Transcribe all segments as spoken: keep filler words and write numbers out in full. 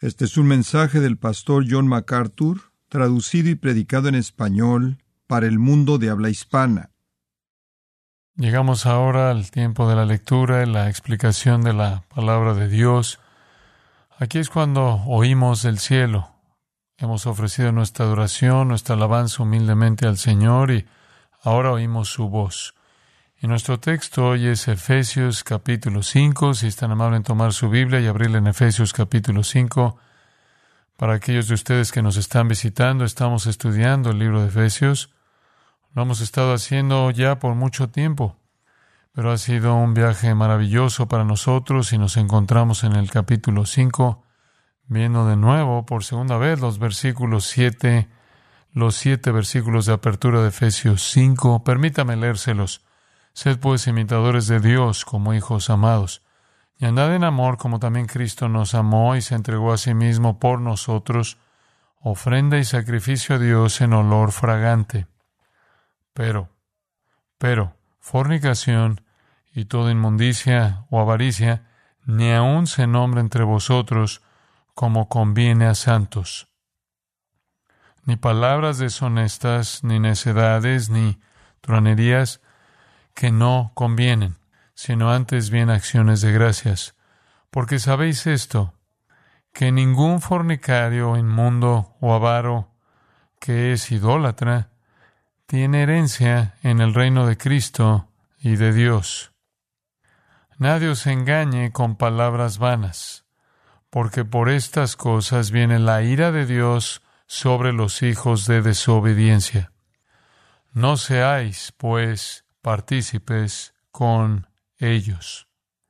Este es un mensaje del pastor John MacArthur, traducido y predicado en español para el mundo de habla hispana. Llegamos ahora al tiempo de la lectura y la explicación de la palabra de Dios. Aquí es cuando oímos del cielo. Hemos ofrecido nuestra adoración, nuestra alabanza humildemente al Señor y ahora oímos su voz. Y nuestro texto hoy es Efesios capítulo cinco. Si es tan amable en tomar su Biblia y abrirla en Efesios capítulo cinco. Para aquellos de ustedes que nos están visitando, estamos estudiando el libro de Efesios. Lo hemos estado haciendo ya por mucho tiempo, pero ha sido un viaje maravilloso para nosotros y nos encontramos en el capítulo cinco, viendo de nuevo por segunda vez los versículos siete, los siete versículos de apertura de Efesios cinco. Permítame leérselos. Sed pues imitadores de Dios como hijos amados, y andad en amor como también Cristo nos amó y se entregó a sí mismo por nosotros, ofrenda y sacrificio a Dios en olor fragante. Pero, pero, fornicación y toda inmundicia o avaricia, ni aun se nombre entre vosotros como conviene a santos. Ni palabras deshonestas, ni necedades, ni truanerías que no convienen, sino antes bien acciones de gracias. Porque sabéis esto, que ningún fornicario, inmundo o avaro, que es idólatra, tiene herencia en el reino de Cristo y de Dios. Nadie os engañe con palabras vanas, porque por estas cosas viene la ira de Dios sobre los hijos de desobediencia. No seáis, pues, partícipes con ellos.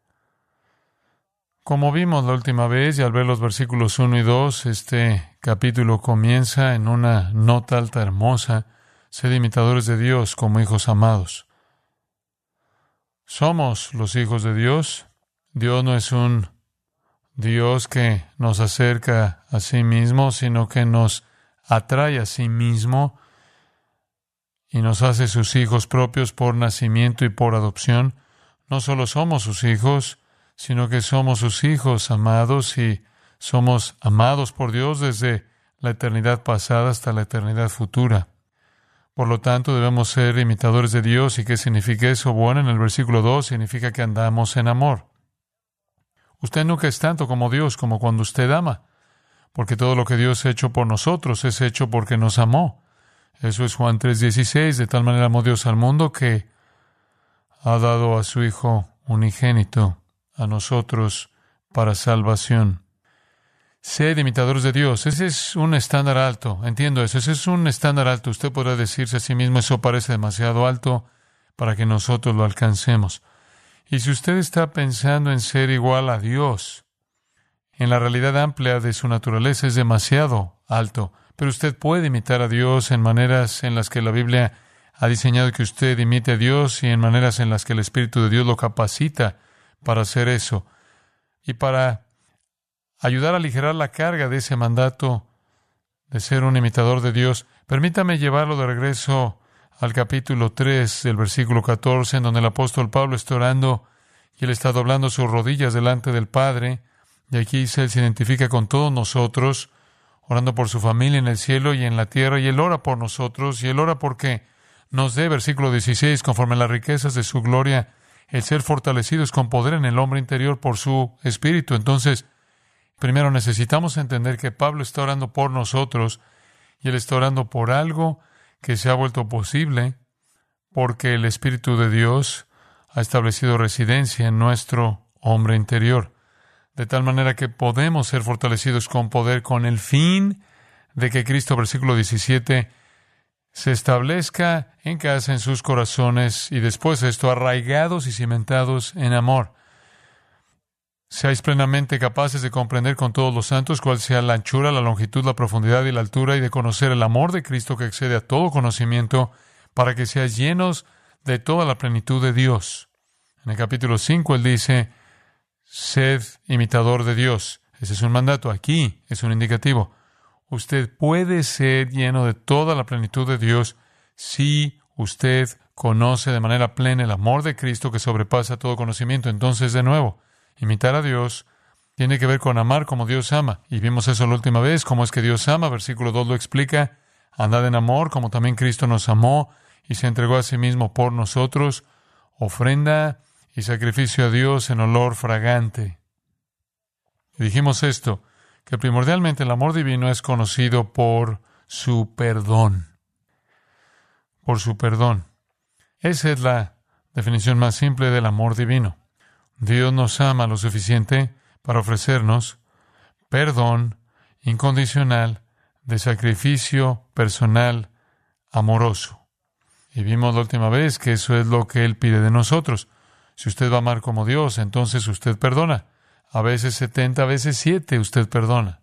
Como vimos la última vez, y al ver los versículos uno y dos, este capítulo comienza en una nota alta hermosa: sed imitadores de Dios como hijos amados. Somos los hijos de Dios. Dios no es un Dios que nos acerca a sí mismo, sino que nos atrae a sí mismo y nos hace sus hijos propios por nacimiento y por adopción. No solo somos sus hijos, sino que somos sus hijos amados y somos amados por Dios desde la eternidad pasada hasta la eternidad futura. Por lo tanto, debemos ser imitadores de Dios. ¿Y qué significa eso? Bueno, en el versículo dos significa que andamos en amor. Usted nunca es tanto como Dios, como cuando usted ama, porque todo lo que Dios ha hecho por nosotros es hecho porque nos amó. Eso es Juan tres dieciséis. De tal manera amó Dios al mundo que ha dado a su Hijo unigénito a nosotros para salvación. Sed imitadores de Dios. Ese es un estándar alto. Entiendo eso. Ese es un estándar alto. Usted podrá decirse a sí mismo, eso parece demasiado alto para que nosotros lo alcancemos. Y si usted está pensando en ser igual a Dios, en la realidad amplia de su naturaleza es demasiado alto. Pero usted puede imitar a Dios en maneras en las que la Biblia ha diseñado que usted imite a Dios y en maneras en las que el Espíritu de Dios lo capacita para hacer eso. Y para ayudar a aligerar la carga de ese mandato de ser un imitador de Dios, permítame llevarlo de regreso al capítulo tres, del versículo catorce, en donde el apóstol Pablo está orando y él está doblando sus rodillas delante del Padre. Y aquí él se identifica con todos nosotros, orando por su familia en el cielo y en la tierra, y él ora por nosotros, y él ora porque nos dé, versículo dieciséis, conforme a las riquezas de su gloria, el ser fortalecidos con poder en el hombre interior por su Espíritu. Entonces, primero necesitamos entender que Pablo está orando por nosotros, y él está orando por algo que se ha vuelto posible, porque el Espíritu de Dios ha establecido residencia en nuestro hombre interior. De tal manera que podemos ser fortalecidos con poder con el fin de que Cristo, versículo diecisiete, se establezca en casa en sus corazones y después de esto arraigados y cimentados en amor. Seáis plenamente capaces de comprender con todos los santos cuál sea la anchura, la longitud, la profundidad y la altura, y de conocer el amor de Cristo que excede a todo conocimiento, para que seáis llenos de toda la plenitud de Dios. En el capítulo cinco él dice: sed imitador de Dios. Ese es un mandato. Aquí es un indicativo. Usted puede ser lleno de toda la plenitud de Dios si usted conoce de manera plena el amor de Cristo que sobrepasa todo conocimiento. Entonces, de nuevo, imitar a Dios Tiene que ver con amar como Dios ama. Y vimos eso la última vez, cómo es que Dios ama. Versículo dos lo explica. Andad en amor, como también Cristo nos amó y se entregó a sí mismo por nosotros, ofrenda y sacrificio a Dios en olor fragante. Y dijimos esto, que primordialmente el amor divino es conocido por su perdón. Por su perdón. Esa es la definición más simple del amor divino. Dios nos ama lo suficiente para ofrecernos perdón incondicional de sacrificio personal amoroso. Y vimos la última vez que eso es lo que Él pide de nosotros. Si usted va a amar como Dios, entonces usted perdona. A veces setenta, a veces siete, usted perdona.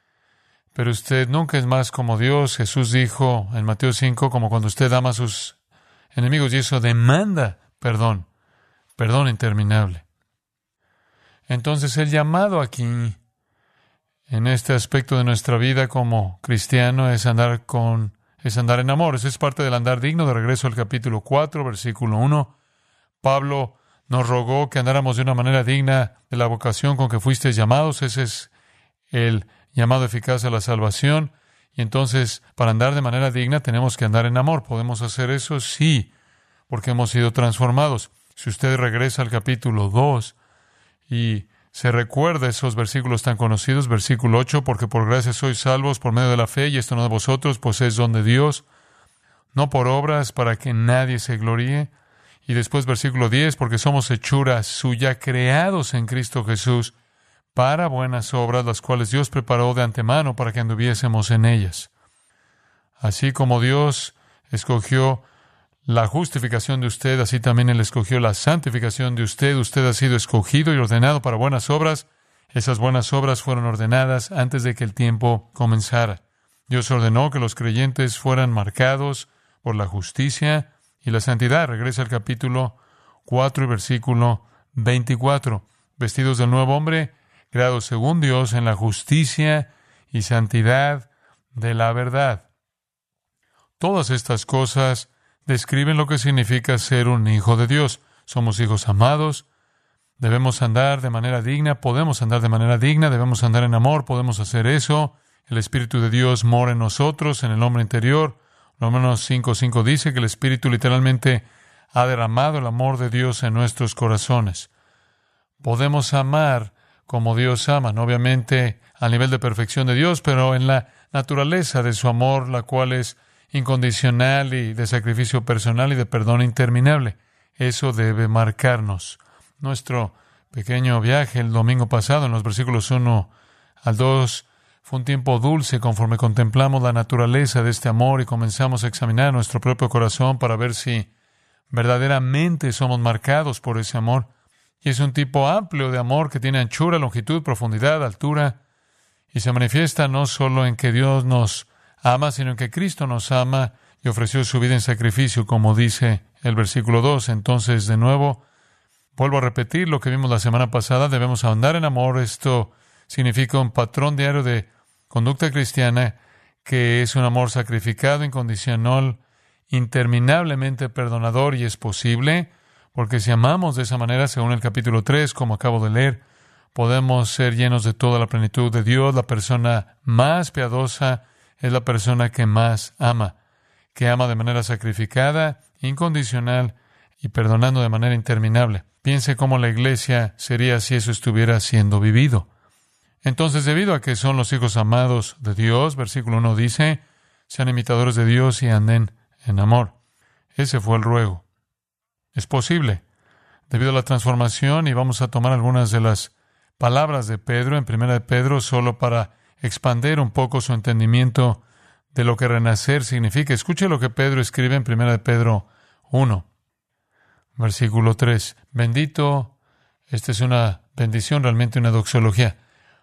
Pero usted nunca es más como Dios. Jesús dijo en Mateo cinco, como cuando usted ama a sus enemigos, y eso demanda perdón, perdón interminable. Entonces el llamado aquí, en este aspecto de nuestra vida como cristiano, es andar con, es andar en amor. Eso es parte del andar digno. De regreso al capítulo cuatro, versículo uno. Pablo nos rogó que andáramos de una manera digna de la vocación con que fuisteis llamados. Ese es el llamado eficaz a la salvación. Y entonces, para andar de manera digna, tenemos que andar en amor. ¿Podemos hacer eso? Sí, porque hemos sido transformados. Si usted regresa al capítulo dos y se recuerda esos versículos tan conocidos, versículo ocho, porque por gracia sois salvos por medio de la fe, y esto no de vosotros, pues es don de Dios, no por obras, para que nadie se gloríe. Y después versículo diez, porque somos hechura suya, creados en Cristo Jesús, para buenas obras, las cuales Dios preparó de antemano para que anduviésemos en ellas. Así como Dios escogió la justificación de usted, así también Él escogió la santificación de usted. Usted ha sido escogido y ordenado para buenas obras. Esas buenas obras fueron ordenadas antes de que el tiempo comenzara. Dios ordenó que los creyentes fueran marcados por la justicia y la santidad. Regresa al capítulo cuatro y versículo veinticuatro. Vestidos del nuevo hombre, creados según Dios en la justicia y santidad de la verdad. Todas estas cosas describen lo que significa ser un hijo de Dios. Somos hijos amados, debemos andar de manera digna, podemos andar de manera digna, debemos andar en amor, podemos hacer eso. El Espíritu de Dios mora en nosotros, en el hombre interior. Romanos cinco cinco dice que el Espíritu literalmente ha derramado el amor de Dios en nuestros corazones. Podemos amar como Dios ama, no obviamente al nivel de perfección de Dios, pero en la naturaleza de su amor, la cual es incondicional y de sacrificio personal y de perdón interminable. Eso debe marcarnos. Nuestro pequeño viaje el domingo pasado, en los versículos uno al dos, fue un tiempo dulce conforme contemplamos la naturaleza de este amor y comenzamos a examinar nuestro propio corazón para ver si verdaderamente somos marcados por ese amor. Y es un tipo amplio de amor que tiene anchura, longitud, profundidad, altura, y se manifiesta no solo en que Dios nos ama, sino en que Cristo nos ama y ofreció su vida en sacrificio, como dice el versículo dos. Entonces, de nuevo, vuelvo a repetir lo que vimos la semana pasada. Debemos andar en amor. Esto significa un patrón diario de conducta cristiana que es un amor sacrificado, incondicional, interminablemente perdonador, y es posible porque si amamos de esa manera, según el capítulo tres, como acabo de leer, podemos ser llenos de toda la plenitud de Dios. La persona más piadosa es la persona que más ama, que ama de manera sacrificada, incondicional y perdonando de manera interminable. Piense cómo la iglesia sería si eso estuviera siendo vivido. Entonces, debido a que son los hijos amados de Dios, versículo uno dice, sean imitadores de Dios y anden en amor. Ese fue el ruego. Es posible, debido a la transformación, y vamos a tomar algunas de las palabras de Pedro en Primera de Pedro, solo para expandir un poco su entendimiento de lo que renacer significa. Escuche lo que Pedro escribe en Primera de Pedro uno, versículo tres. Bendito, esta es una bendición, realmente una doxología.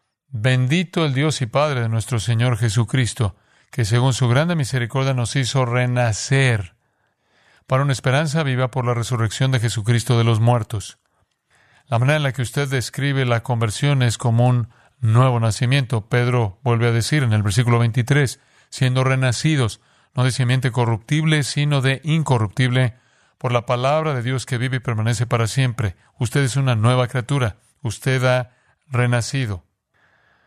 Bendito el Dios y Padre de nuestro Señor Jesucristo, que según su grande misericordia nos hizo renacer para una esperanza viva por la resurrección de Jesucristo de los muertos. La manera en la que usted describe la conversión es como un nuevo nacimiento. Pedro vuelve a decir en el versículo veintitrés, siendo renacidos, no de simiente corruptible, sino de incorruptible, por la palabra de Dios que vive y permanece para siempre. Usted es una nueva criatura. Usted ha renacido.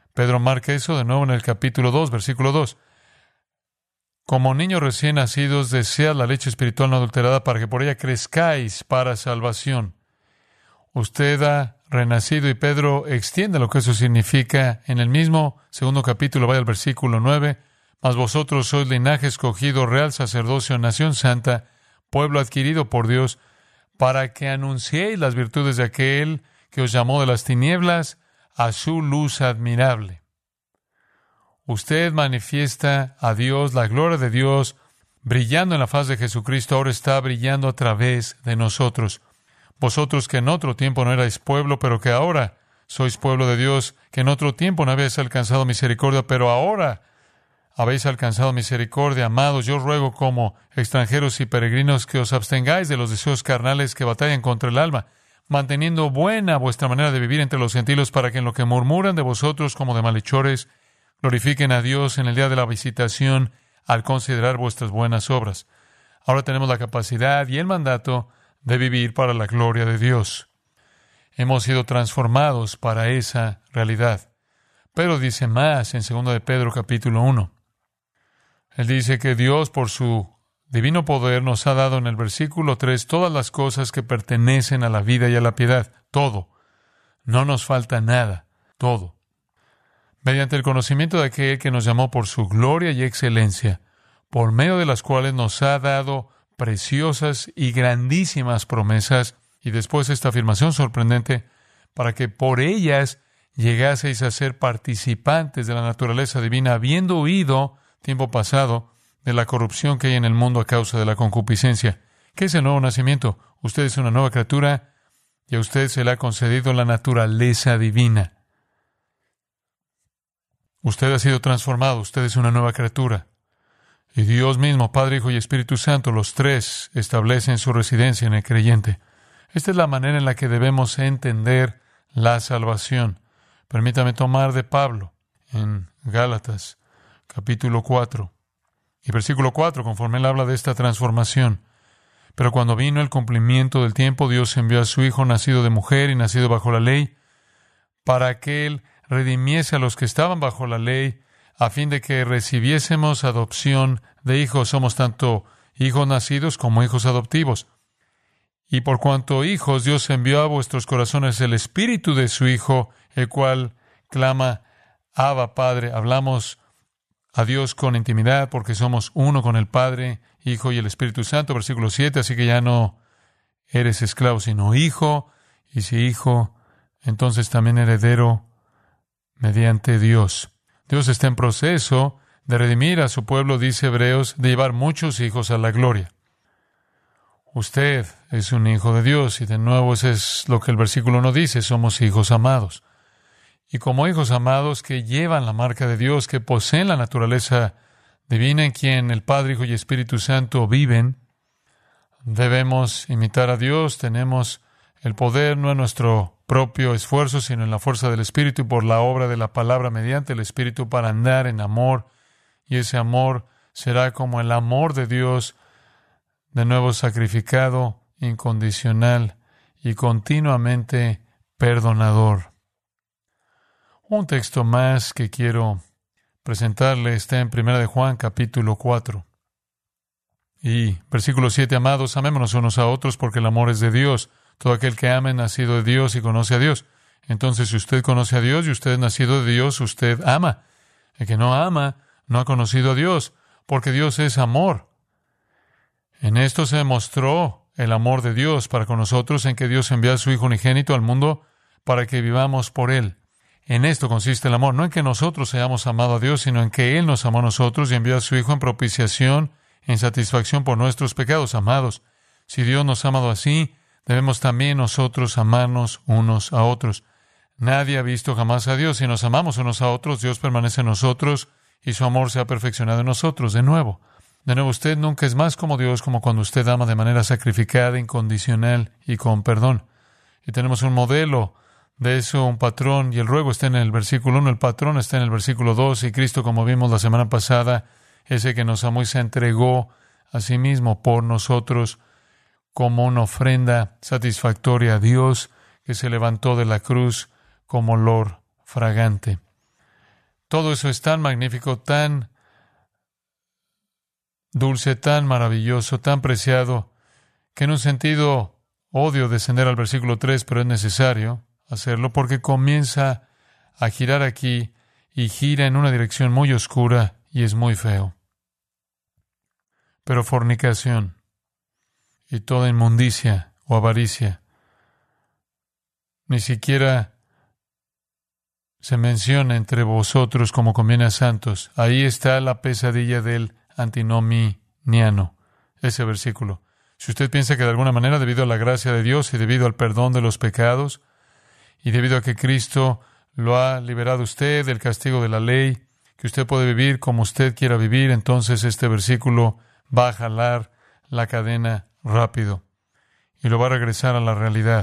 Pedro marca eso de nuevo en el capítulo dos, versículo dos. Como niños recién nacidos, desead la leche espiritual no adulterada para que por ella crezcáis para salvación. Usted ha renacido, y Pedro extiende lo que eso significa en el mismo segundo capítulo, vaya al versículo nueve. Mas vosotros sois linaje escogido, real sacerdocio, nación santa, pueblo adquirido por Dios, para que anunciéis las virtudes de aquel que os llamó de las tinieblas a su luz admirable. Usted manifiesta a Dios, la gloria de Dios, brillando en la faz de Jesucristo, ahora está brillando a través de nosotros. Vosotros que en otro tiempo no erais pueblo, pero que ahora sois pueblo de Dios, que en otro tiempo no habéis alcanzado misericordia, pero ahora habéis alcanzado misericordia. Amados, yo os ruego como extranjeros y peregrinos que os abstengáis de los deseos carnales que batallan contra el alma, manteniendo buena vuestra manera de vivir entre los gentiles, para que en lo que murmuran de vosotros como de malhechores, glorifiquen a Dios en el día de la visitación al considerar vuestras buenas obras. Ahora tenemos la capacidad y el mandato de vivir para la gloria de Dios. Hemos sido transformados para esa realidad. Pero dice más en segundo de Pedro capítulo uno. Él dice que Dios, por su divino poder, nos ha dado en el versículo tres todas las cosas que pertenecen a la vida y a la piedad. Todo. No nos falta nada. Todo. Mediante el conocimiento de aquel que nos llamó por su gloria y excelencia, por medio de las cuales nos ha dado preciosas y grandísimas promesas, y después esta afirmación sorprendente, para que por ellas llegaseis a ser participantes de la naturaleza divina, habiendo huido, tiempo pasado, de la corrupción que hay en el mundo a causa de la concupiscencia. ¿Qué es el nuevo nacimiento? Usted es una nueva criatura y a usted se le ha concedido la naturaleza divina. Usted ha sido transformado, usted es una nueva criatura. Y Dios mismo, Padre, Hijo y Espíritu Santo, los tres establecen su residencia en el creyente. Esta es la manera en la que debemos entender la salvación. Permítame tomar de Pablo en Gálatas, capítulo cuatro. Y versículo cuatro, conforme él habla de esta transformación. Pero cuando vino el cumplimiento del tiempo, Dios envió a su Hijo, nacido de mujer y nacido bajo la ley, para que él redimiese a los que estaban bajo la ley, a fin de que recibiésemos adopción de hijos. Somos tanto hijos nacidos como hijos adoptivos. Y por cuanto hijos, Dios envió a vuestros corazones el Espíritu de su Hijo, el cual clama, Abba, Padre. Hablamos a Dios con intimidad porque somos uno con el Padre, Hijo y el Espíritu Santo. Versículo siete, así que ya no eres esclavo, sino hijo, y si hijo, entonces también heredero mediante Dios. Dios está en proceso de redimir a su pueblo, dice Hebreos, de llevar muchos hijos a la gloria. Usted es un hijo de Dios, y de nuevo eso es lo que el versículo no dice, somos hijos amados. Y como hijos amados que llevan la marca de Dios, que poseen la naturaleza divina en quien el Padre, Hijo y Espíritu Santo viven, debemos imitar a Dios. Tenemos el poder no en nuestro propio esfuerzo, sino en la fuerza del Espíritu y por la obra de la palabra mediante el Espíritu para andar en amor. Y ese amor será como el amor de Dios, de nuevo sacrificado, incondicional y continuamente perdonador. Un texto más que quiero presentarle está en primera de Juan, capítulo cuatro. Y versículo siete, amados, amémonos unos a otros porque el amor es de Dios. Todo aquel que ama es nacido de Dios y conoce a Dios. Entonces, si usted conoce a Dios y usted es nacido de Dios, usted ama. El que no ama no ha conocido a Dios, porque Dios es amor. En esto se demostró el amor de Dios para con nosotros, en que Dios envió a su Hijo unigénito al mundo para que vivamos por Él. En esto consiste el amor, no en que nosotros hayamos amado a Dios, sino en que Él nos amó a nosotros y envió a su Hijo en propiciación, en satisfacción por nuestros pecados. Amados, si Dios nos ha amado así, debemos también nosotros amarnos unos a otros. Nadie ha visto jamás a Dios. Si nos amamos unos a otros, Dios permanece en nosotros y su amor se ha perfeccionado en nosotros. De nuevo, de nuevo, usted nunca es más como Dios, como cuando usted ama de manera sacrificada, incondicional y con perdón. Y tenemos un modelo de eso, un patrón, y el ruego está en el versículo uno, el patrón está en el versículo dos, y Cristo, como vimos la semana pasada, ese que nos amó y se entregó a sí mismo por nosotros como una ofrenda satisfactoria a Dios, que se levantó de la cruz como olor fragante. Todo eso es tan magnífico, tan dulce, tan maravilloso, tan preciado, que en un sentido odio descender al versículo tres, pero es necesario hacerlo porque comienza a girar aquí y gira en una dirección muy oscura y es muy feo. Pero fornicación y toda inmundicia o avaricia ni siquiera se menciona entre vosotros como conviene a santos. Ahí está la pesadilla del antinominiano, ese versículo. Si usted piensa que de alguna manera, debido a la gracia de Dios y debido al perdón de los pecados, y debido a que Cristo lo ha liberado a usted del castigo de la ley, que usted puede vivir como usted quiera vivir, entonces este versículo va a jalar la cadena rápido y lo va a regresar a la realidad.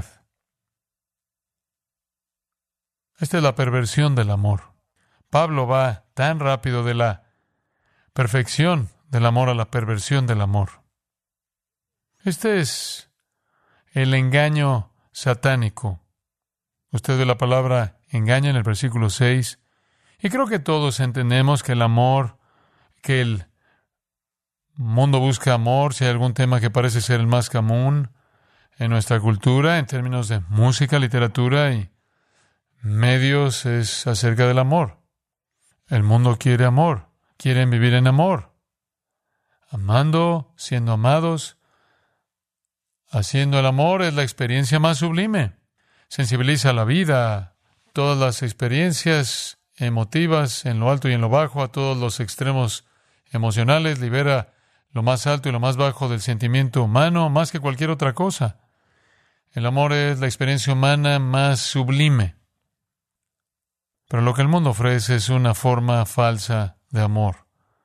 Esta es la perversión del amor. Pablo va tan rápido de la perfección del amor a la perversión del amor. Este es el engaño satánico. Usted ve la palabra engaño en el versículo seis. Y creo que todos entendemos que el amor, que el mundo busca amor, si hay algún tema que parece ser el más común en nuestra cultura, en términos de música, literatura y medios, es acerca del amor. El mundo quiere amor, quieren vivir en amor, amando, siendo amados. Haciendo el amor es la experiencia más sublime. Sensibiliza la vida, todas las experiencias emotivas en lo alto y en lo bajo, a todos los extremos emocionales, libera lo más alto y lo más bajo del sentimiento humano, más que cualquier otra cosa. El amor es la experiencia humana más sublime. Pero lo que el mundo ofrece es una forma falsa de amor.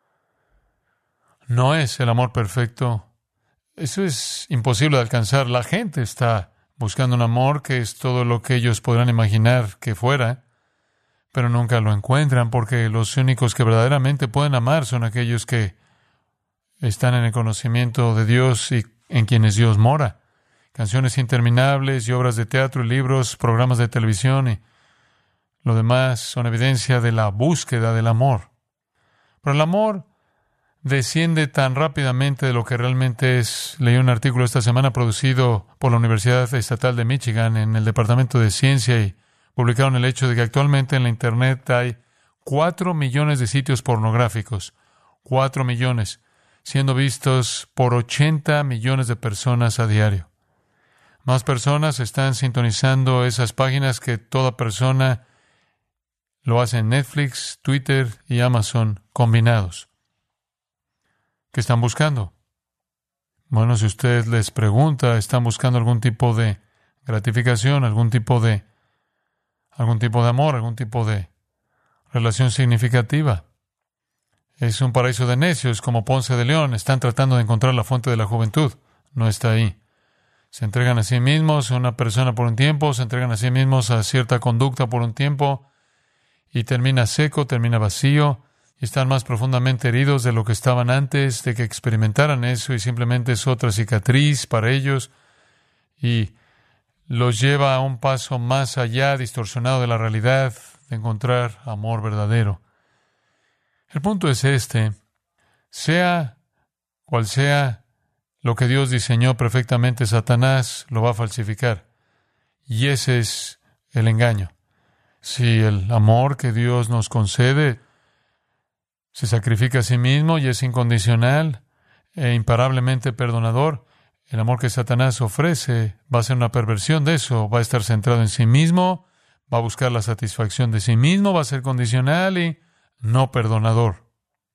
No es el amor perfecto. Eso es imposible de alcanzar. La gente está buscando un amor que es todo lo que ellos podrán imaginar que fuera, pero nunca lo encuentran porque los únicos que verdaderamente pueden amar son aquellos que están en el conocimiento de Dios y en quienes Dios mora. Canciones interminables y obras de teatro y libros, programas de televisión y lo demás son evidencia de la búsqueda del amor. Pero el amor desciende tan rápidamente de lo que realmente es. Leí un artículo esta semana producido por la Universidad Estatal de Michigan en el Departamento de Ciencia y publicaron el hecho de que actualmente en la Internet hay cuatro millones de sitios pornográficos. Cuatro millones, siendo vistos por ochenta millones de personas a diario. Más personas están sintonizando esas páginas que toda persona lo hace en Netflix, Twitter y Amazon combinados. ¿Qué están buscando? Bueno, si usted les pregunta, ¿están buscando algún tipo de gratificación, algún tipo de algún tipo de amor, algún tipo de relación significativa? Es un paraíso de necios, como Ponce de León. Están tratando de encontrar la fuente de la juventud. No está ahí. Se entregan a sí mismos a una persona por un tiempo, se entregan a sí mismos a cierta conducta por un tiempo, y termina seco, termina vacío, y están más profundamente heridos de lo que estaban antes de que experimentaran eso, y simplemente es otra cicatriz para ellos, y los lleva a un paso más allá, distorsionado de la realidad, de encontrar amor verdadero. El punto es este: sea cual sea lo que Dios diseñó perfectamente, Satanás lo va a falsificar. Y ese es el engaño. Si el amor que Dios nos concede se sacrifica a sí mismo y es incondicional e imparablemente perdonador, el amor que Satanás ofrece va a ser una perversión de eso. Va a estar centrado en sí mismo, va a buscar la satisfacción de sí mismo, va a ser condicional y no perdonador.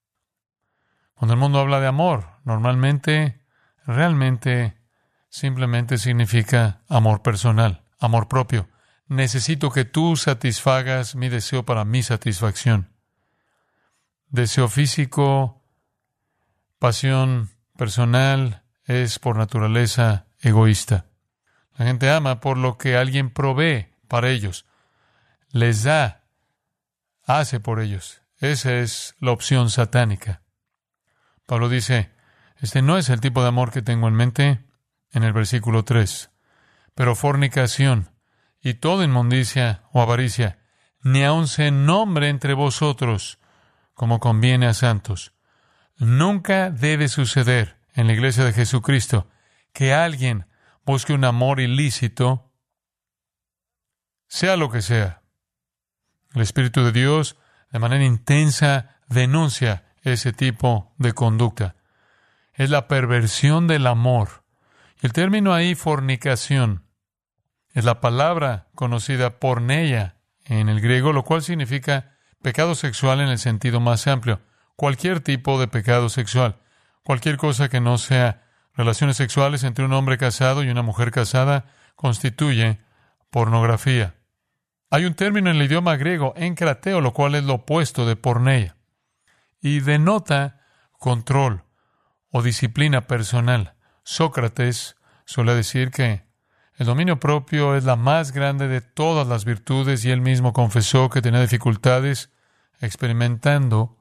Cuando el mundo habla de amor, normalmente, realmente, simplemente significa amor personal, amor propio. Necesito que tú satisfagas mi deseo para mi satisfacción. Deseo físico, pasión personal, es por naturaleza egoísta. La gente ama por lo que alguien provee para ellos, les da, hace por ellos. Esa es la opción satánica. Pablo dice, este no es el tipo de amor que tengo en mente en el versículo tres. Pero fornicación y toda inmundicia o avaricia, ni aun se nombre entre vosotros, como conviene a santos. Nunca debe suceder en la iglesia de Jesucristo que alguien busque un amor ilícito, sea lo que sea. El Espíritu de Dios, de manera intensa, denuncia ese tipo de conducta. Es la perversión del amor. Y el término ahí, fornicación, es la palabra conocida porneia en el griego, lo cual significa pecado sexual en el sentido más amplio. Cualquier tipo de pecado sexual. Cualquier cosa que no sea relaciones sexuales entre un hombre casado y una mujer casada constituye pornografía. Hay un término en el idioma griego, enkrateo, lo cual es lo opuesto de porneia, y denota control o disciplina personal. Sócrates suele decir que el dominio propio es la más grande de todas las virtudes y él mismo confesó que tenía dificultades experimentando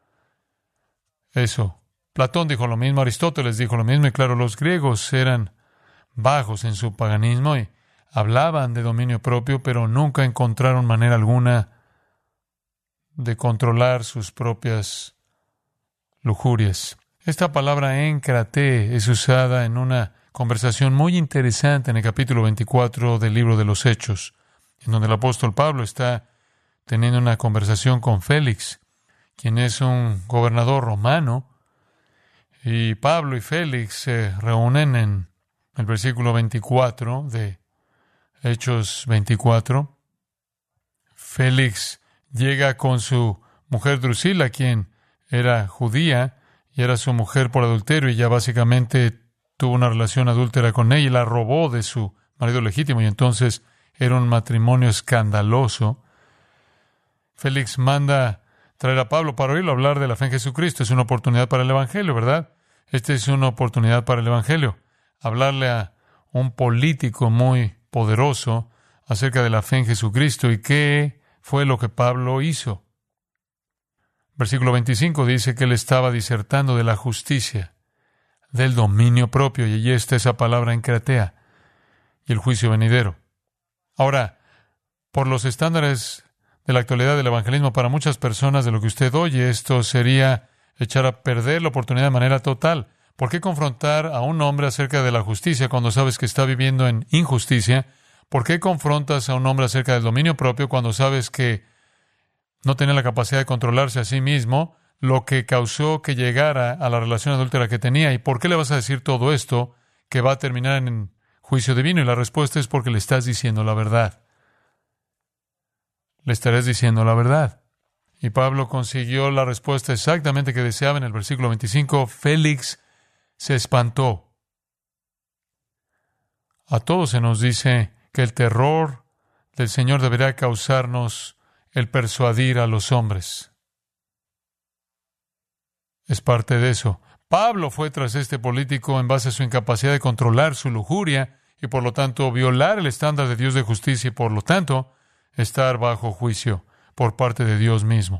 eso. Platón dijo lo mismo, Aristóteles dijo lo mismo, y claro, los griegos eran bajos en su paganismo y hablaban de dominio propio, pero nunca encontraron manera alguna de controlar sus propias lujurias. Esta palabra encrate es usada en una conversación muy interesante en el capítulo veinticuatro del libro de los Hechos, en donde el apóstol Pablo está teniendo una conversación con Félix, quien es un gobernador romano, y Pablo y Félix se reúnen en el versículo veinticuatro de Hechos veinticuatro. Félix llega con su mujer Drusila, quien era judía y era su mujer por adulterio, y ya básicamente tuvo una relación adúltera con ella y la robó de su marido legítimo, y entonces era un matrimonio escandaloso. Félix manda traer a Pablo para oírlo hablar de la fe en Jesucristo. Es una oportunidad para el Evangelio, ¿verdad? Esta es una oportunidad para el Evangelio. Hablarle a un político muy poderoso acerca de la fe en Jesucristo. ¿Y qué fue lo que Pablo hizo? Versículo veinticinco dice que él estaba disertando de la justicia, del dominio propio, y allí está esa palabra encratea, y el juicio venidero. Ahora, por los estándares de la actualidad del evangelismo, para muchas personas de lo que usted oye, esto sería echar a perder la oportunidad de manera total. ¿Por qué confrontar a un hombre acerca de la justicia cuando sabes que está viviendo en injusticia? ¿Por qué confrontas a un hombre acerca del dominio propio cuando sabes que no tiene la capacidad de controlarse a sí mismo, lo que causó que llegara a la relación adúltera que tenía? ¿Y por qué le vas a decir todo esto que va a terminar en juicio divino? Y la respuesta es porque le estás diciendo la verdad. Le estarás diciendo la verdad. Y Pablo consiguió la respuesta exactamente que deseaba en el versículo veinticinco. Félix se espantó. A todos se nos dice que el terror del Señor deberá causarnos el persuadir a los hombres. Es parte de eso. Pablo fue tras este político en base a su incapacidad de controlar su lujuria y por lo tanto violar el estándar de Dios de justicia y por lo tanto estar bajo juicio por parte de Dios mismo.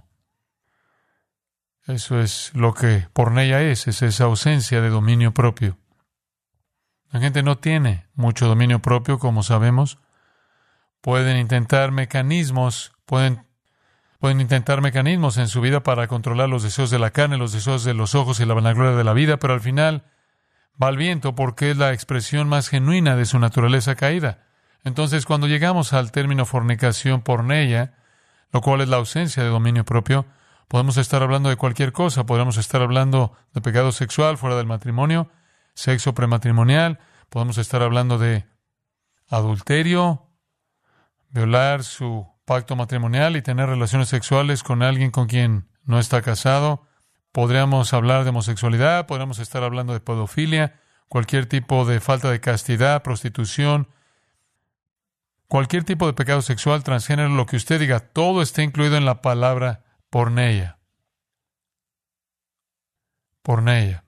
Eso es lo que porneia es, es esa ausencia de dominio propio. La gente no tiene mucho dominio propio, como sabemos. Pueden intentar mecanismos, pueden, pueden intentar mecanismos en su vida para controlar los deseos de la carne, los deseos de los ojos y la vanagloria de la vida, pero al final va al viento porque es la expresión más genuina de su naturaleza caída. Entonces, cuando llegamos al término fornicación, porneia, lo cual es la ausencia de dominio propio, podemos estar hablando de cualquier cosa. Podemos estar hablando de pecado sexual fuera del matrimonio, sexo prematrimonial. Podemos estar hablando de adulterio, violar su pacto matrimonial y tener relaciones sexuales con alguien con quien no está casado. Podríamos hablar de homosexualidad, podríamos estar hablando de pedofilia, cualquier tipo de falta de castidad, prostitución, cualquier tipo de pecado sexual, transgénero, lo que usted diga, todo está incluido en la palabra porneia. Porneia.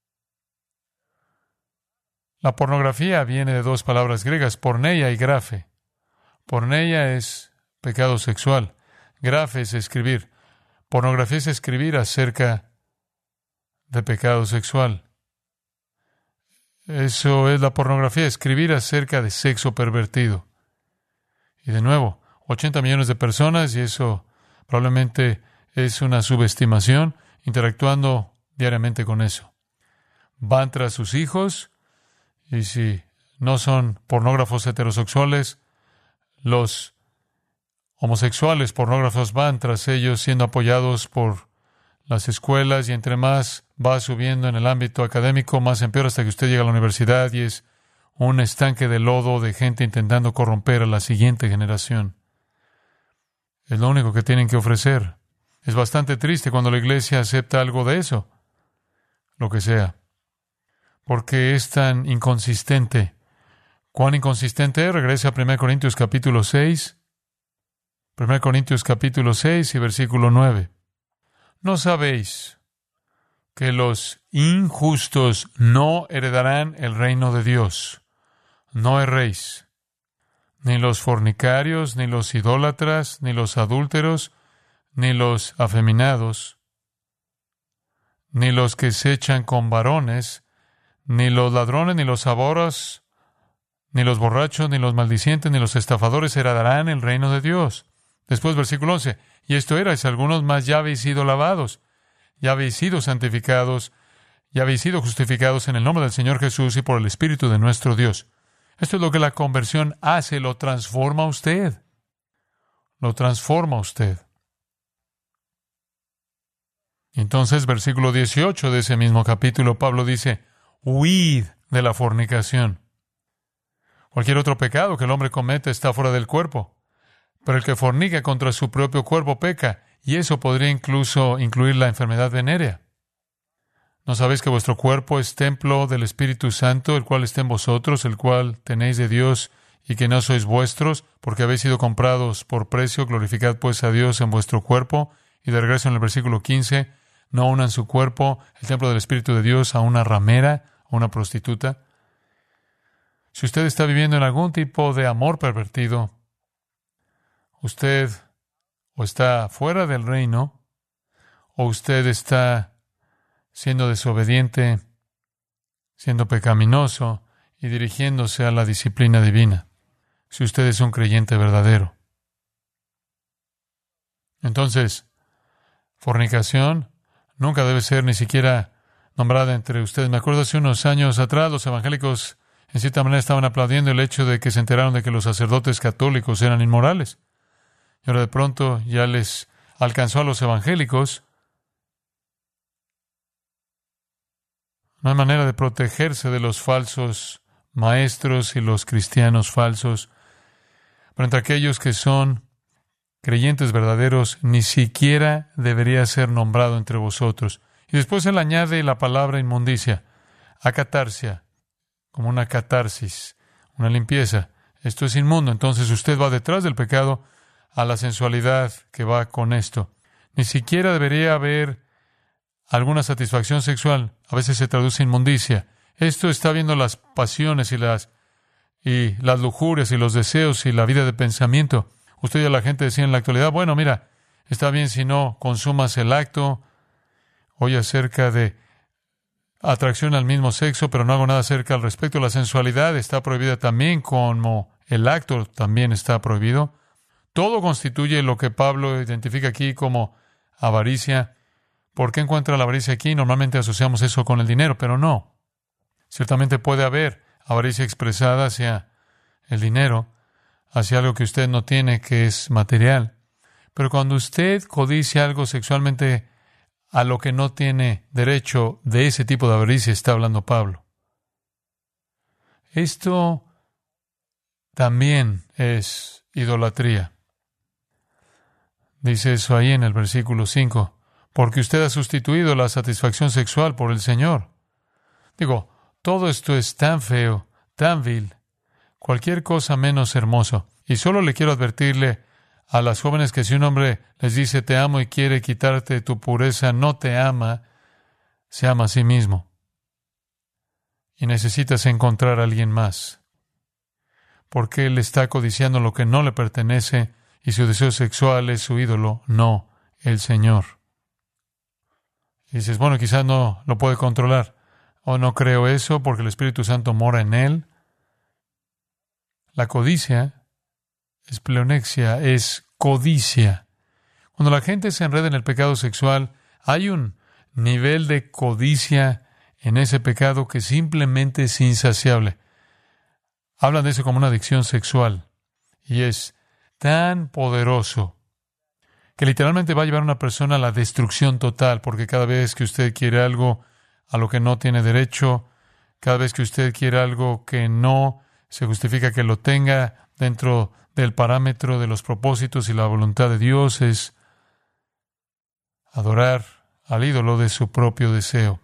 La pornografía viene de dos palabras griegas, porneia y grafe. Porneia es pecado sexual. Grafe es escribir. Pornografía es escribir acerca de pecado sexual. Eso es la pornografía, escribir acerca de sexo pervertido. Y de nuevo, ochenta millones de personas, y eso probablemente es una subestimación, interactuando diariamente con eso. Van tras sus hijos, y si no son pornógrafos heterosexuales, los homosexuales pornógrafos van tras ellos, siendo apoyados por las escuelas, y entre más va subiendo en el ámbito académico, más empeora hasta que usted llega a la universidad y es un estanque de lodo de gente intentando corromper a la siguiente generación. Es lo único que tienen que ofrecer. Es bastante triste cuando la iglesia acepta algo de eso, lo que sea, porque es tan inconsistente. ¿Cuán inconsistente es? Regresa a primera Corintios capítulo seis, primera Corintios capítulo seis y versículo nueve. ¿No sabéis que los injustos no heredarán el reino de Dios? No erréis. Ni los fornicarios, ni los idólatras, ni los adúlteros, ni los afeminados, ni los que se echan con varones, ni los ladrones, ni los avaros, ni los borrachos, ni los maldicientes, ni los estafadores heredarán el reino de Dios. Después, versículo once. Y esto erais algunos, más ya habéis sido lavados, ya habéis sido santificados, ya habéis sido justificados en el nombre del Señor Jesús y por el Espíritu de nuestro Dios. Esto es lo que la conversión hace, lo transforma a usted. Lo transforma a usted. Entonces, versículo dieciocho de ese mismo capítulo, Pablo dice, huid de la fornicación. Cualquier otro pecado que el hombre comete está fuera del cuerpo, pero el que fornica contra su propio cuerpo peca, y eso podría incluso incluir la enfermedad venérea. ¿No sabéis que vuestro cuerpo es templo del Espíritu Santo, el cual está en vosotros, el cual tenéis de Dios, y que no sois vuestros, porque habéis sido comprados por precio? Glorificad pues a Dios en vuestro cuerpo. Y de regreso en el versículo quince, no unan su cuerpo, el templo del Espíritu de Dios, a una ramera, a una prostituta. Si usted está viviendo en algún tipo de amor pervertido, usted o está fuera del reino, o usted está siendo desobediente, siendo pecaminoso y dirigiéndose a la disciplina divina, si usted es un creyente verdadero. Entonces, fornicación nunca debe ser ni siquiera nombrada entre ustedes. Me acuerdo hace unos años atrás, los evangélicos en cierta manera estaban aplaudiendo el hecho de que se enteraron de que los sacerdotes católicos eran inmorales. Y ahora de pronto ya les alcanzó a los evangélicos. No hay manera de protegerse de los falsos maestros y los cristianos falsos. Pero entre aquellos que son creyentes verdaderos, ni siquiera debería ser nombrado entre vosotros. Y después él añade la palabra inmundicia, acatarsia, como una catarsis, una limpieza. Esto es inmundo. Entonces usted va detrás del pecado a la sensualidad que va con esto. Ni siquiera debería haber alguna satisfacción sexual. A veces se traduce inmundicia. Esto está viendo las pasiones y las, y las lujurias y los deseos y la vida de pensamiento. Usted y a la gente decía en la actualidad, bueno, mira, está bien si no consumas el acto. Oye acerca de atracción al mismo sexo, pero no hago nada acerca al respecto. La sensualidad está prohibida también, como el acto también está prohibido. Todo constituye lo que Pablo identifica aquí como avaricia. ¿Por qué encuentra la avaricia aquí? Normalmente asociamos eso con el dinero, pero no. Ciertamente puede haber avaricia expresada hacia el dinero, hacia algo que usted no tiene, que es material. Pero cuando usted codicia algo sexualmente a lo que no tiene derecho, de ese tipo de avaricia está hablando Pablo. Esto también es idolatría. Dice eso ahí en el versículo cinco. Porque usted ha sustituido la satisfacción sexual por el Señor. Digo, todo esto es tan feo, tan vil, cualquier cosa menos hermoso. Y solo le quiero advertirle a las jóvenes que si un hombre les dice te amo y quiere quitarte tu pureza, no te ama, se ama a sí mismo. Y necesitas encontrar a alguien más. Porque él está codiciando lo que no le pertenece y su deseo sexual es su ídolo, no el Señor. Y dices, bueno, quizás no lo puede controlar. O no creo eso porque el Espíritu Santo mora en él. La codicia es pleonexia, es codicia. Cuando la gente se enreda en el pecado sexual, hay un nivel de codicia en ese pecado que simplemente es insaciable. Hablan de eso como una adicción sexual. Y es tan poderoso que literalmente va a llevar a una persona a la destrucción total, porque cada vez que usted quiere algo a lo que no tiene derecho, cada vez que usted quiere algo que no se justifica que lo tenga dentro del parámetro de los propósitos y la voluntad de Dios, es adorar al ídolo de su propio deseo.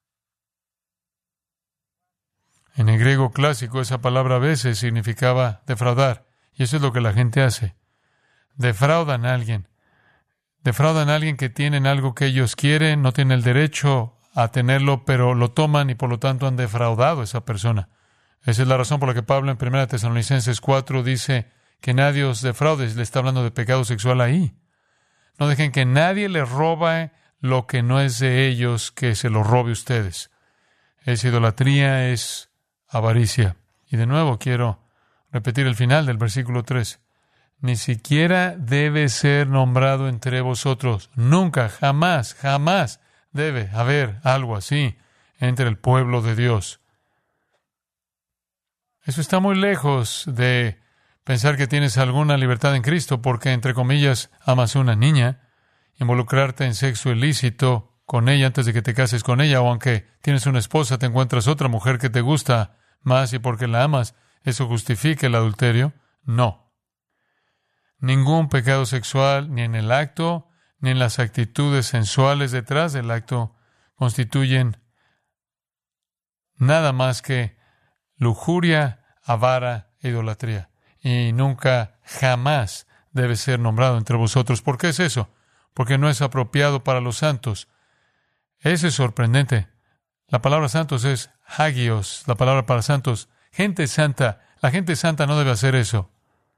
En el griego clásico, esa palabra a veces significaba defraudar, y eso es lo que la gente hace. Defraudan a alguien. Defraudan a alguien que tienen algo que ellos quieren, no tienen el derecho a tenerlo, pero lo toman y por lo tanto han defraudado a esa persona. Esa es la razón por la que Pablo en primera Tesalonicenses cuatro dice que nadie os defraude. Le está hablando de pecado sexual ahí. No dejen que nadie les robe lo que no es de ellos, que se lo robe a ustedes. Es idolatría, es avaricia. Y de nuevo quiero repetir el final del versículo tres. Ni siquiera debe ser nombrado entre vosotros. Nunca, jamás, jamás debe haber algo así entre el pueblo de Dios. Eso está muy lejos de pensar que tienes alguna libertad en Cristo porque, entre comillas, amas a una niña, involucrarte en sexo ilícito con ella antes de que te cases con ella, o aunque tienes una esposa, te encuentras otra mujer que te gusta más y porque la amas, ¿eso justifica el adulterio? No. Ningún pecado sexual, ni en el acto, ni en las actitudes sensuales detrás del acto, constituyen nada más que lujuria, avara e idolatría. Y nunca, jamás debe ser nombrado entre vosotros. ¿Por qué es eso? Porque no es apropiado para los santos. Eso es sorprendente. La palabra santos es hagios, la palabra para santos. Gente santa. La gente santa no debe hacer eso.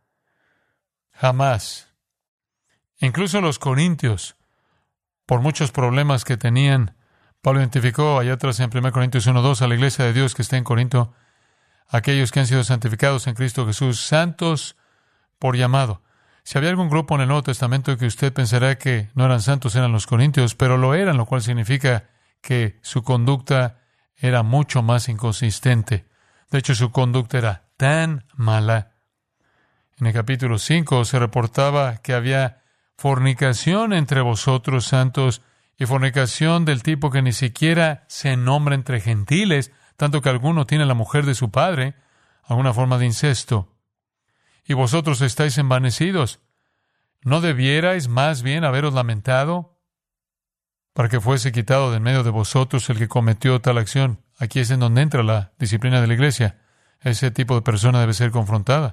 Jamás. Incluso los corintios, por muchos problemas que tenían, Pablo identificó allá atrás en primera Corintios uno dos a la iglesia de Dios que está en Corinto, aquellos que han sido santificados en Cristo Jesús, santos por llamado. Si había algún grupo en el Nuevo Testamento que usted pensará que no eran santos, eran los corintios, pero lo eran, lo cual significa que su conducta era mucho más inconsistente. De hecho, su conducta era tan mala. En el capítulo cinco se reportaba que había fornicación entre vosotros, santos, y fornicación del tipo que ni siquiera se nombra entre gentiles, tanto que alguno tiene la mujer de su padre, alguna forma de incesto. Y vosotros estáis envanecidos. ¿No debierais más bien haberos lamentado para que fuese quitado de en medio de vosotros el que cometió tal acción? Aquí es en donde entra la disciplina de la iglesia. Ese tipo de persona debe ser confrontada.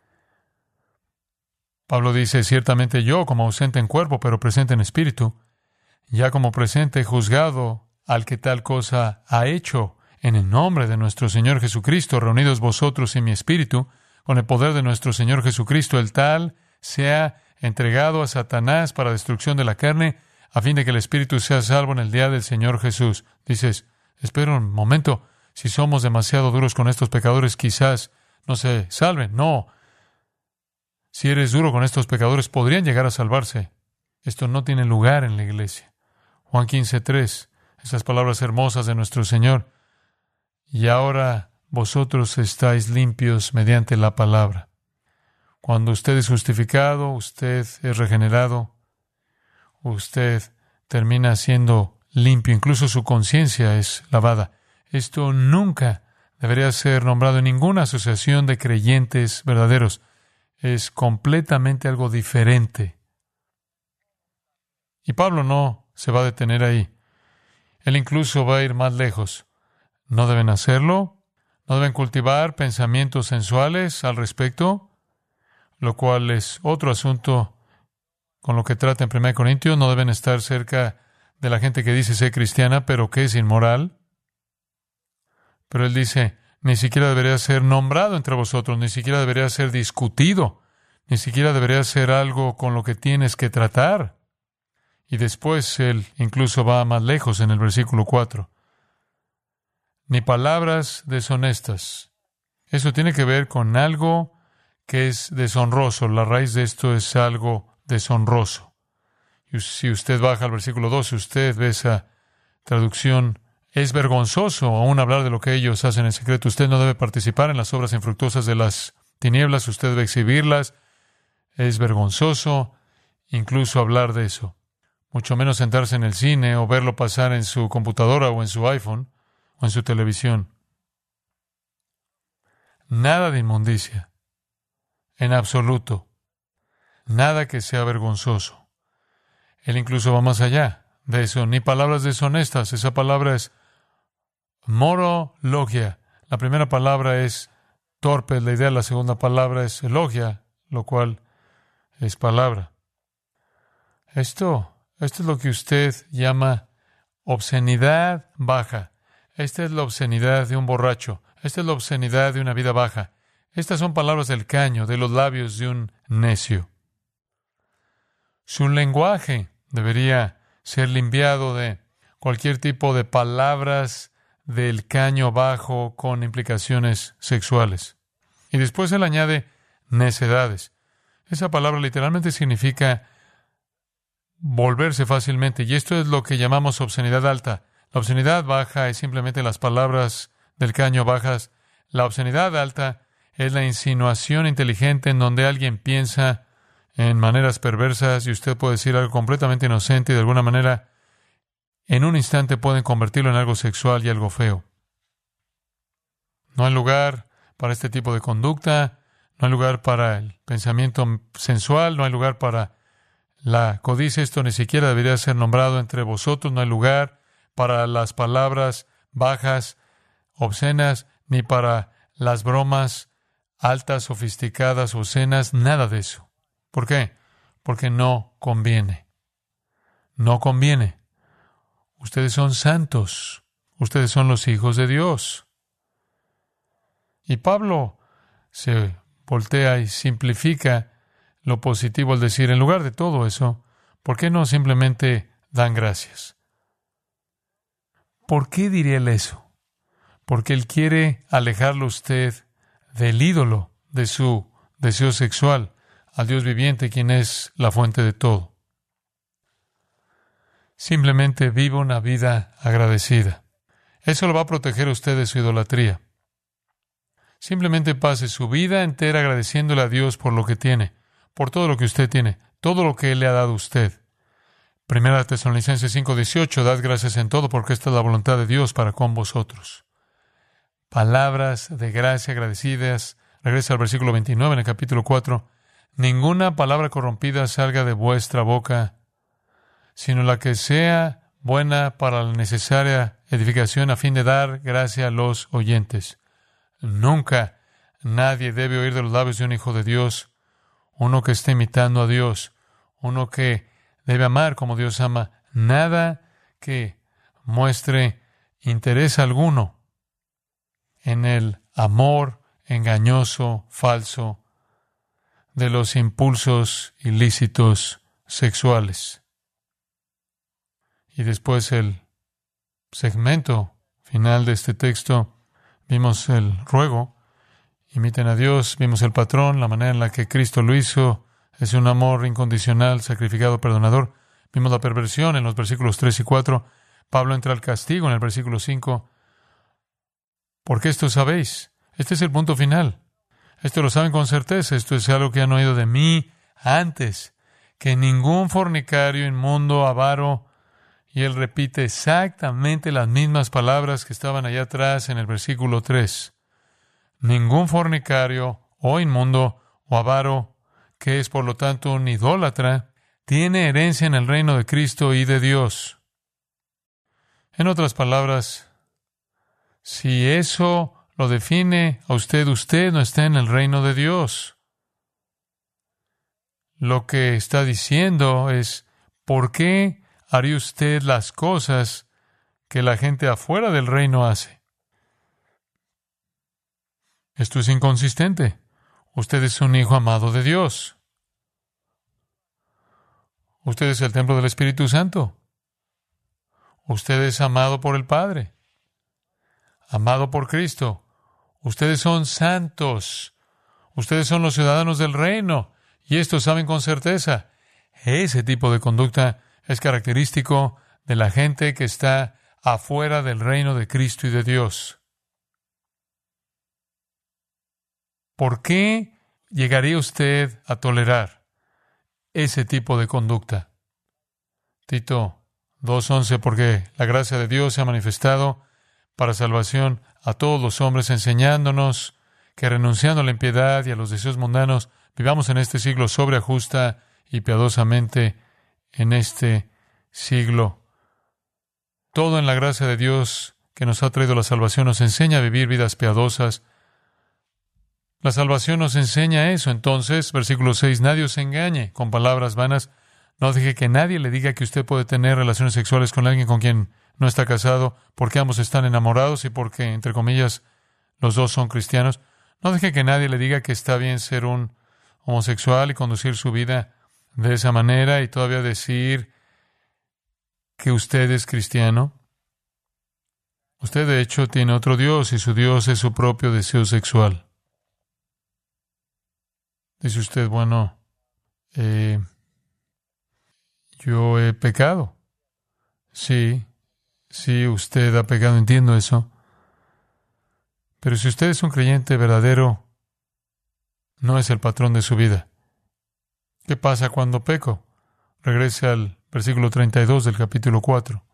Pablo dice, ciertamente yo, como ausente en cuerpo, pero presente en espíritu, ya como presente he juzgado al que tal cosa ha hecho, en el nombre de nuestro Señor Jesucristo, reunidos vosotros en mi espíritu, con el poder de nuestro Señor Jesucristo, el tal sea entregado a Satanás para destrucción de la carne, a fin de que el espíritu sea salvo en el día del Señor Jesús. Dices, espera un momento, si somos demasiado duros con estos pecadores, quizás no se salven. No. Si eres duro con estos pecadores, podrían llegar a salvarse. Esto no tiene lugar en la iglesia. Juan quince tres, esas palabras hermosas de nuestro Señor. Y ahora vosotros estáis limpios mediante la palabra. Cuando usted es justificado, usted es regenerado, usted termina siendo limpio, incluso su conciencia es lavada. Esto nunca debería ser nombrado en ninguna asociación de creyentes verdaderos. Es completamente algo diferente. Y Pablo no se va a detener ahí. Él incluso va a ir más lejos. ¿No deben hacerlo? ¿No deben cultivar pensamientos sensuales al respecto? Lo cual es otro asunto con lo que trata en primera Corintios. No deben estar cerca de la gente que dice ser cristiana, pero que es inmoral. Pero él dice, ni siquiera debería ser nombrado entre vosotros, ni siquiera debería ser discutido, ni siquiera debería ser algo con lo que tienes que tratar. Y después él incluso va más lejos en el versículo cuatro. Ni palabras deshonestas. Eso tiene que ver con algo que es deshonroso. La raíz de esto es algo deshonroso. Y si usted baja al versículo doce, usted ve esa traducción. Es vergonzoso aún hablar de lo que ellos hacen en secreto. Usted no debe participar en las obras infructuosas de las tinieblas. Usted debe exhibirlas. Es vergonzoso incluso hablar de eso. Mucho menos sentarse en el cine o verlo pasar en su computadora o en su iPhone o en su televisión. Nada de inmundicia. En absoluto. Nada que sea vergonzoso. Él incluso va más allá de eso. Ni palabras deshonestas. Esa palabra es morologia. La primera palabra es torpe, la idea. La segunda palabra es logia, lo cual es palabra. Esto, esto es lo que usted llama obscenidad baja. Esta es la obscenidad de un borracho. Esta es la obscenidad de una vida baja. Estas son palabras del caño, de los labios de un necio. Su lenguaje debería ser limpiado de cualquier tipo de palabras del caño bajo con implicaciones sexuales. Y después él añade necedades. Esa palabra literalmente significa volverse fácilmente, y esto es lo que llamamos obscenidad alta. La obscenidad baja es simplemente las palabras del caño bajas. La obscenidad alta es la insinuación inteligente en donde alguien piensa en maneras perversas y usted puede decir algo completamente inocente y de alguna manera en un instante pueden convertirlo en algo sexual y algo feo. No hay lugar para este tipo de conducta, no hay lugar para el pensamiento sensual, no hay lugar para la codicia. Esto ni siquiera debería ser nombrado entre vosotros, no hay lugar para las palabras bajas, obscenas, ni para las bromas altas, sofisticadas, obscenas, nada de eso. ¿Por qué? Porque no conviene. No conviene. Ustedes son santos. Ustedes son los hijos de Dios. Y Pablo se voltea y simplifica lo positivo al decir, en lugar de todo eso, ¿por qué no simplemente dan gracias? ¿Por qué diría él eso? Porque él quiere alejarlo usted del ídolo de su deseo sexual, al Dios viviente, quien es la fuente de todo. Simplemente viva una vida agradecida. Eso lo va a proteger a usted de su idolatría. Simplemente pase su vida entera agradeciéndole a Dios por lo que tiene, por todo lo que usted tiene, todo lo que Él le ha dado a usted. Primera Tesalonicenses cinco dieciocho, dad gracias en todo porque esta es la voluntad de Dios para con vosotros. Palabras de gracia agradecidas. Regresa al versículo veintinueve en el capítulo cuatro. Ninguna palabra corrompida salga de vuestra boca, sino la que sea buena para la necesaria edificación a fin de dar gracia a los oyentes. Nunca nadie debe oír de los labios de un hijo de Dios, uno que esté imitando a Dios, uno que debe amar como Dios ama, nada que muestre interés alguno en el amor engañoso, falso, de los impulsos ilícitos sexuales. Y después el segmento final de este texto, vimos el ruego, imiten a Dios, vimos el patrón, la manera en la que Cristo lo hizo, es un amor incondicional, sacrificado, perdonador. Vimos la perversión en los versículos tres y cuatro. Pablo entra al castigo en el versículo cinco. ¿Por qué esto sabéis? Este es el punto final. Esto lo saben con certeza. Esto es algo que han oído de mí antes, que ningún fornicario, inmundo, avaro, y él repite exactamente las mismas palabras que estaban allá atrás en el versículo tres. Ningún fornicario, o inmundo, o avaro, que es por lo tanto un idólatra, tiene herencia en el reino de Cristo y de Dios. En otras palabras, si eso lo define a usted, usted no está en el reino de Dios. Lo que está diciendo es, ¿por qué haría usted las cosas que la gente afuera del reino hace? Esto es inconsistente. Usted es un hijo amado de Dios. Usted es el templo del Espíritu Santo. Usted es amado por el Padre. Amado por Cristo. Ustedes son santos. Ustedes son los ciudadanos del reino y esto saben con certeza. Ese tipo de conducta es característico de la gente que está afuera del reino de Cristo y de Dios. ¿Por qué llegaría usted a tolerar ese tipo de conducta? Tito dos once, porque la gracia de Dios se ha manifestado para salvación a todos los hombres, enseñándonos que renunciando a la impiedad y a los deseos mundanos, vivamos en este siglo sobria, justa y piadosamente en este siglo. Todo en la gracia de Dios que nos ha traído la salvación nos enseña a vivir vidas piadosas. La salvación nos enseña eso. Entonces, versículo seis, nadie os engañe con palabras vanas. No deje que nadie le diga que usted puede tener relaciones sexuales con alguien con quien no está casado, porque ambos están enamorados y porque, entre comillas, los dos son cristianos. No deje que nadie le diga que está bien ser un homosexual y conducir su vida de esa manera y todavía decir que usted es cristiano. Usted, de hecho, tiene otro Dios y su Dios es su propio deseo sexual. Dice usted, bueno, eh, yo he pecado. Sí, sí, usted ha pecado, entiendo eso. Pero si usted es un creyente verdadero, no es el patrón de su vida. ¿Qué pasa cuando peco? Regrese al versículo treinta y dos del capítulo cuatro.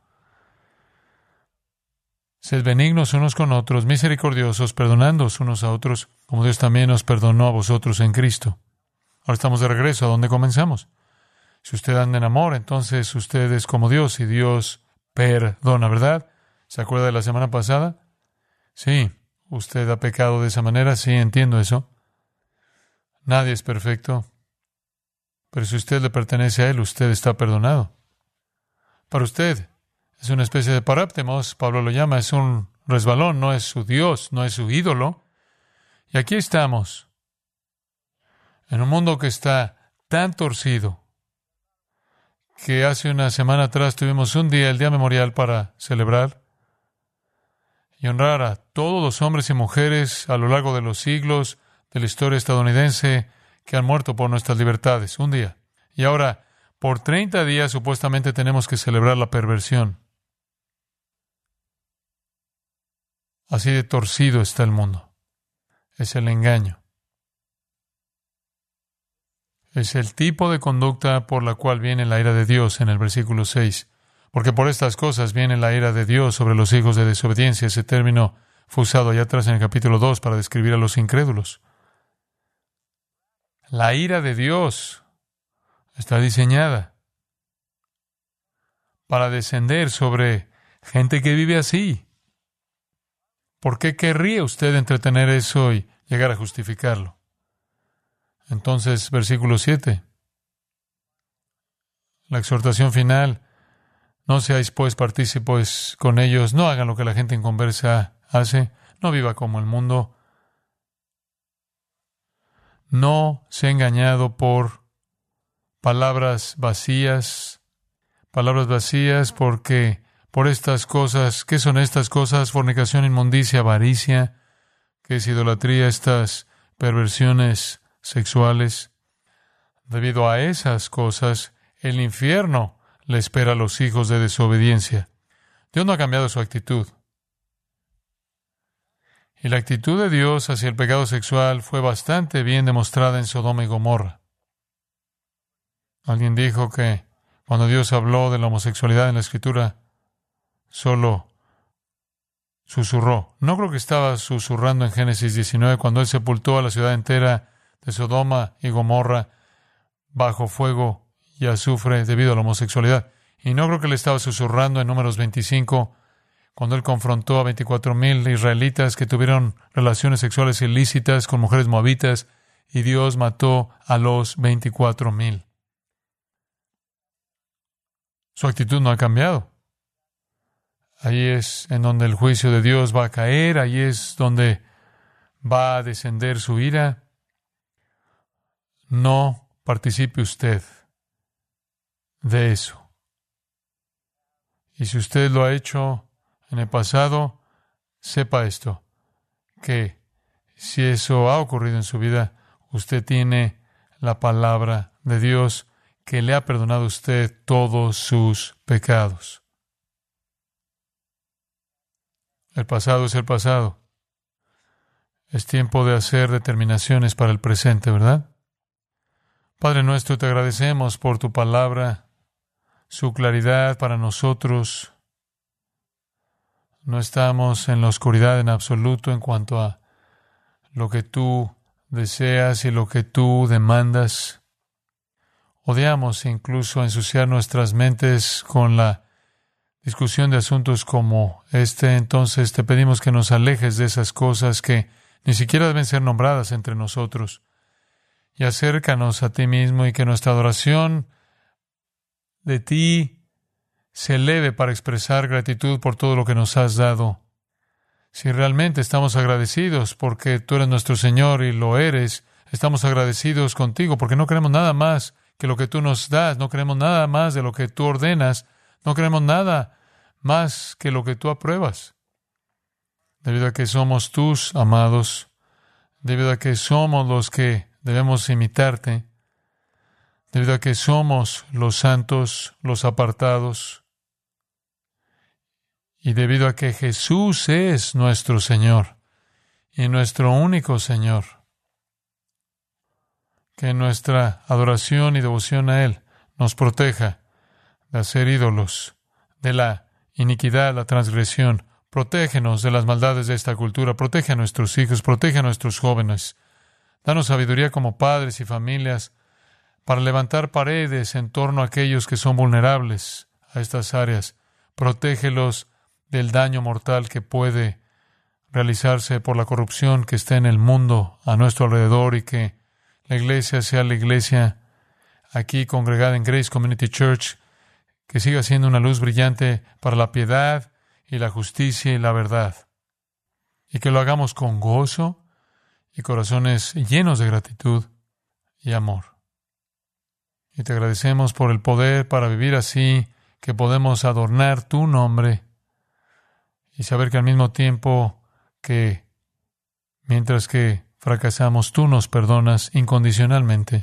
Sed benignos unos con otros, misericordiosos, perdonándoos unos a otros, como Dios también os perdonó a vosotros en Cristo. Ahora estamos de regreso a donde comenzamos. Si usted anda en amor, entonces usted es como Dios y Dios perdona, ¿verdad? ¿Se acuerda de la semana pasada? Sí, usted ha pecado de esa manera, sí, entiendo eso. Nadie es perfecto, pero si usted le pertenece a Él, usted está perdonado. Para usted es una especie de paráptemos, Pablo lo llama, es un resbalón, no es su Dios, no es su ídolo. Y aquí estamos, en un mundo que está tan torcido, que hace una semana atrás tuvimos un día, el Día Memorial, para celebrar y honrar a todos los hombres y mujeres a lo largo de los siglos de la historia estadounidense que han muerto por nuestras libertades. Un día. Y ahora, por treinta días, supuestamente tenemos que celebrar la perversión. Así de torcido está el mundo. Es el engaño. Es el tipo de conducta por la cual viene la ira de Dios en el versículo seis. Porque por estas cosas viene la ira de Dios sobre los hijos de desobediencia. Ese término fue usado allá atrás en el capítulo dos para describir a los incrédulos. La ira de Dios está diseñada para descender sobre gente que vive así. ¿Por qué querría usted entretener eso y llegar a justificarlo? Entonces, versículo siete. La exhortación final. No seáis pues partícipes con ellos. No hagan lo que la gente inconversa hace. No viva como el mundo. No sea engañado por palabras vacías. Palabras vacías porque por estas cosas, ¿qué son estas cosas? Fornicación, inmundicia, avaricia, ¿qué es idolatría? Estas perversiones sexuales. Debido a esas cosas, el infierno le espera a los hijos de desobediencia. Dios no ha cambiado su actitud. Y la actitud de Dios hacia el pecado sexual fue bastante bien demostrada en Sodoma y Gomorra. Alguien dijo que cuando Dios habló de la homosexualidad en la Escritura, solo susurró. No creo que estaba susurrando en Génesis diecinueve cuando Él sepultó a la ciudad entera de Sodoma y Gomorra bajo fuego y azufre debido a la homosexualidad. Y no creo que le estaba susurrando en Números veinticinco cuando Él confrontó a veinticuatro mil israelitas que tuvieron relaciones sexuales ilícitas con mujeres moabitas y Dios mató a los veinticuatro mil. Su actitud no ha cambiado. Ahí es en donde el juicio de Dios va a caer, ahí es donde va a descender su ira. No participe usted de eso. Y si usted lo ha hecho en el pasado, sepa esto, que si eso ha ocurrido en su vida, Usted tiene la palabra de Dios que le ha perdonado a usted todos sus pecados. El pasado es el pasado. Es tiempo de hacer determinaciones para el presente, ¿verdad? Padre nuestro, te agradecemos por tu palabra, su claridad para nosotros. No estamos en la oscuridad en absoluto en cuanto a lo que tú deseas y lo que tú demandas. Odiamos incluso ensuciar nuestras mentes con la discusión de asuntos como este. Entonces te pedimos que nos alejes de esas cosas que ni siquiera deben ser nombradas entre nosotros. Y acércanos a ti mismo y que nuestra adoración de ti se eleve para expresar gratitud por todo lo que nos has dado. Si realmente estamos agradecidos porque tú eres nuestro Señor y lo eres, estamos agradecidos contigo porque no queremos nada más que lo que tú nos das, no queremos nada más de lo que tú ordenas, no queremos nada más que lo que tú apruebas. Debido a que somos tus amados, debido a que somos los que debemos imitarte, debido a que somos los santos, los apartados, y debido a que Jesús es nuestro Señor y nuestro único Señor, que nuestra adoración y devoción a Él nos proteja de hacer ídolos, de la iniquidad, la transgresión. Protégenos de las maldades de esta cultura, protege a nuestros hijos, protege a nuestros jóvenes. Danos sabiduría como padres y familias para levantar paredes en torno a aquellos que son vulnerables a estas áreas. Protégelos del daño mortal que puede realizarse por la corrupción que está en el mundo a nuestro alrededor y que la iglesia sea la iglesia aquí congregada en Grace Community Church, que siga siendo una luz brillante para la piedad y la justicia y la verdad. Y que lo hagamos con gozo y corazones llenos de gratitud y amor. Y te agradecemos por el poder para vivir así, que podemos adornar tu nombre y saber que al mismo tiempo que, mientras que fracasamos, tú nos perdonas incondicionalmente.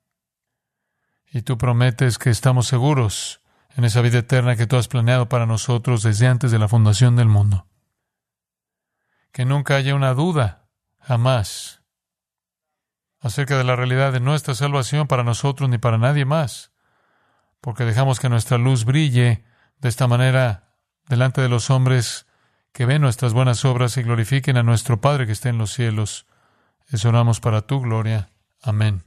Y tú prometes que estamos seguros en esa vida eterna que tú has planeado para nosotros desde antes de la fundación del mundo. Que nunca haya una duda, jamás, acerca de la realidad de nuestra salvación para nosotros ni para nadie más, porque dejamos que nuestra luz brille de esta manera delante de los hombres que ven nuestras buenas obras y glorifiquen a nuestro Padre que está en los cielos. Eso oramos para tu gloria. Amén.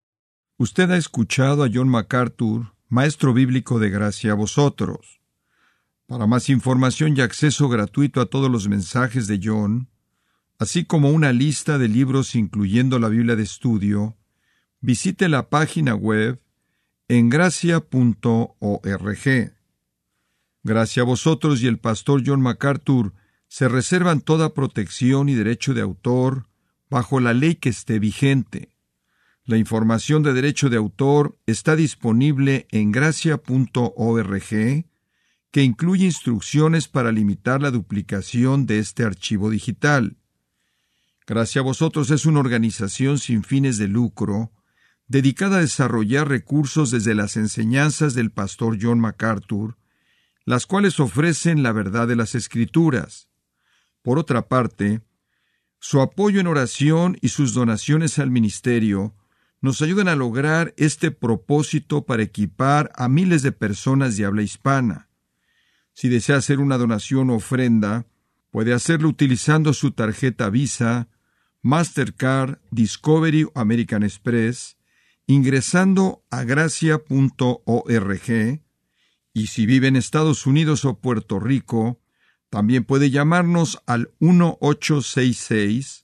Usted ha escuchado a John MacArthur, maestro bíblico de Gracia a Vosotros. Para más información y acceso gratuito a todos los mensajes de John, así como una lista de libros incluyendo la Biblia de estudio, visite la página web en gracia punto org. Gracia a Vosotros y el pastor John MacArthur se reservan toda protección y derecho de autor bajo la ley que esté vigente. La información de derecho de autor está disponible en gracia punto org, que incluye instrucciones para limitar la duplicación de este archivo digital. Gracia a Vosotros es una organización sin fines de lucro, dedicada a desarrollar recursos desde las enseñanzas del pastor John MacArthur, las cuales ofrecen la verdad de las Escrituras. Por otra parte, su apoyo en oración y sus donaciones al ministerio nos ayudan a lograr este propósito para equipar a miles de personas de habla hispana. Si desea hacer una donación o ofrenda, puede hacerlo utilizando su tarjeta Visa, Mastercard, Discovery o American Express, ingresando a gracia punto org, y si vive en Estados Unidos o Puerto Rico, también puede llamarnos al uno ocho seis seis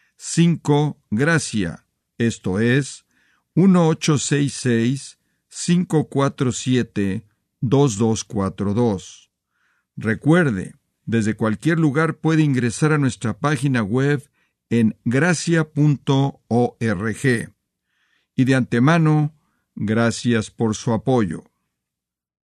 cinco Gracia, esto es, uno ocho seis seis cinco cuatro siete dos dos cuatro dos. Recuerde, desde cualquier lugar puede ingresar a nuestra página web en gracia punto org. Y de antemano, gracias por su apoyo.